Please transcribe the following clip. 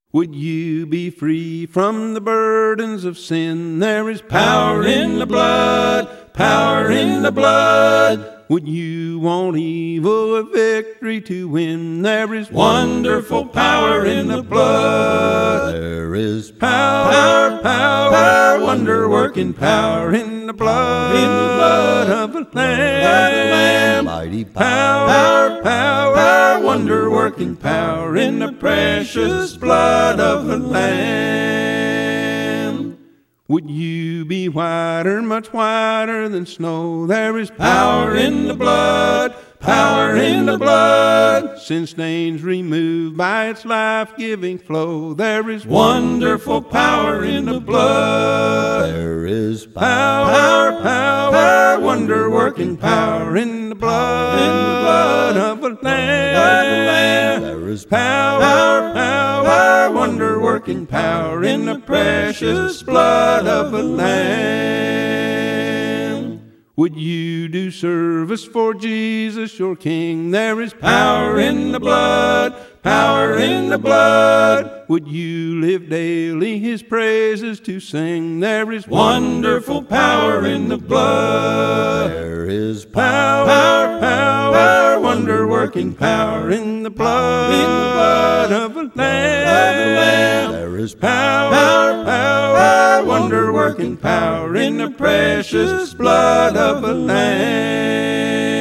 Would you be free from the burdens of sin? There is power in the blood, power in the blood. Would you want evil a victory to win? There is wonderful power in the blood. There is Power, wonder-working power in the blood of the Lamb. mighty Power, wonder-working power in the precious blood of the Lamb. Would you be whiter, much whiter than snow? There is power in the blood, power in the blood. Sin stains removed by its life-giving flow. There is wonderful power in the blood. There is Power, wonder-working power in the blood of the Lamb. There is Power, wonder-working power in the precious blood of the Lamb. Would you do service for Jesus, your King? There is power in the blood, power in the blood. Would you live daily His praises to sing? There is wonderful power in the blood. There is Power, wonder-working power in the blood of the Lamb. There is Power, wonder-working power in the precious blood of the Lamb.